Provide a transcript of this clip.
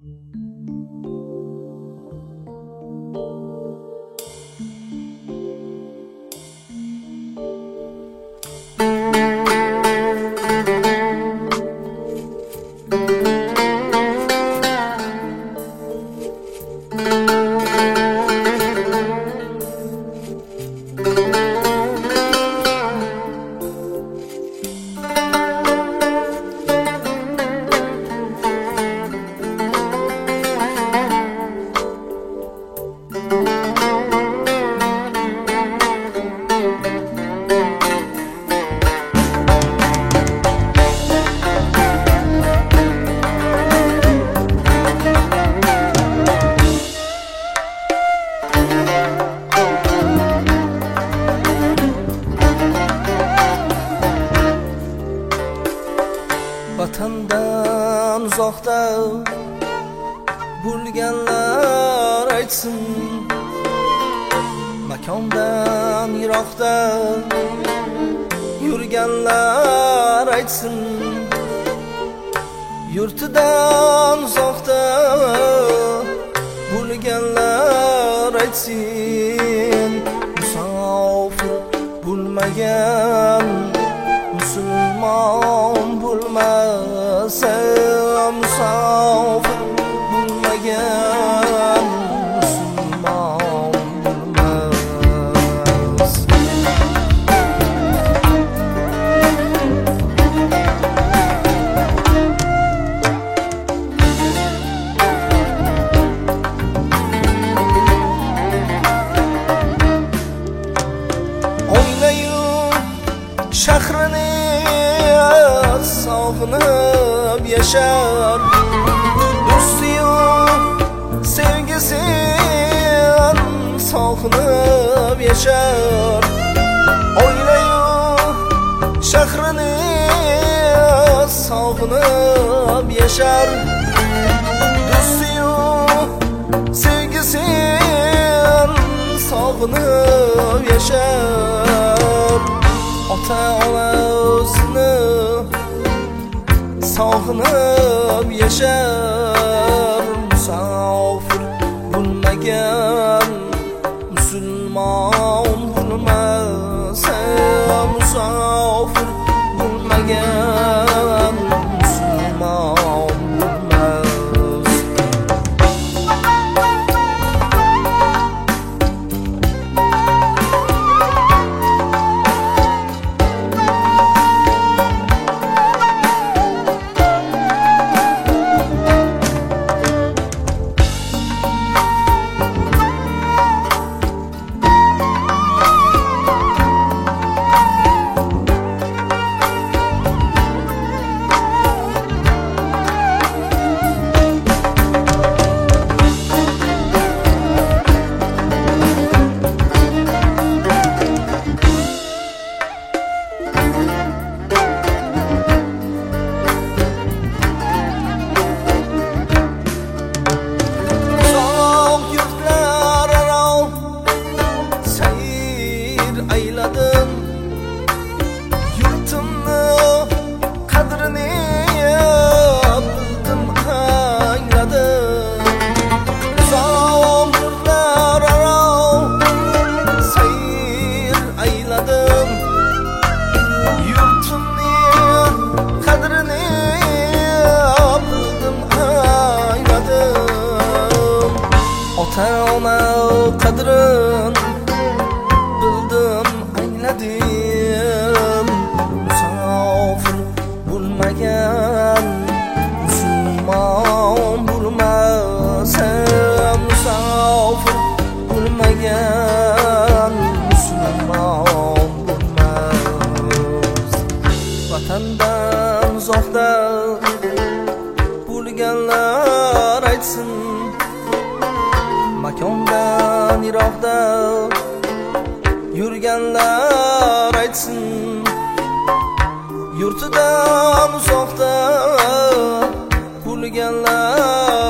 Vatandan uzoqda bo'lganlar aytsin, makondan yiroqda yurganlar aytsin, yurtidan uzoqda bo'lganlar aytsin. Musofir bo'lmagan musulmon bo'lmasa, musofir bo'lmagan musulmon bo'lmas. O'ynayu shahrini sog'inib yashar, do'stiyu sevgisin sog'inib yashar. Oilayu shahrini sog'inib yashar, do'stiyu sevgisin sog'inib yashar. Ota-ona o'zini sog'inib yashar. Musofir bo'lmagan musulmon bo'lmasa, musofir bo'lmagan musulmon bo'lmas. Yurtimni qadrini bildim, angladim. Uzoq yurtlar aro sayr ayladim. Yurtimni qadrini bildim, angladim. Ota-ona qadrin bildim, angladim. Musofir bo'lmagan musulmon bo'lmasa, musofir bo'lmagan musulmon bo'lmas. Vatandan uzoqda bo'lganlar aytsin, makondan yiroqda yurganlar aytsin, yurtidan uzoqda bo'lganlar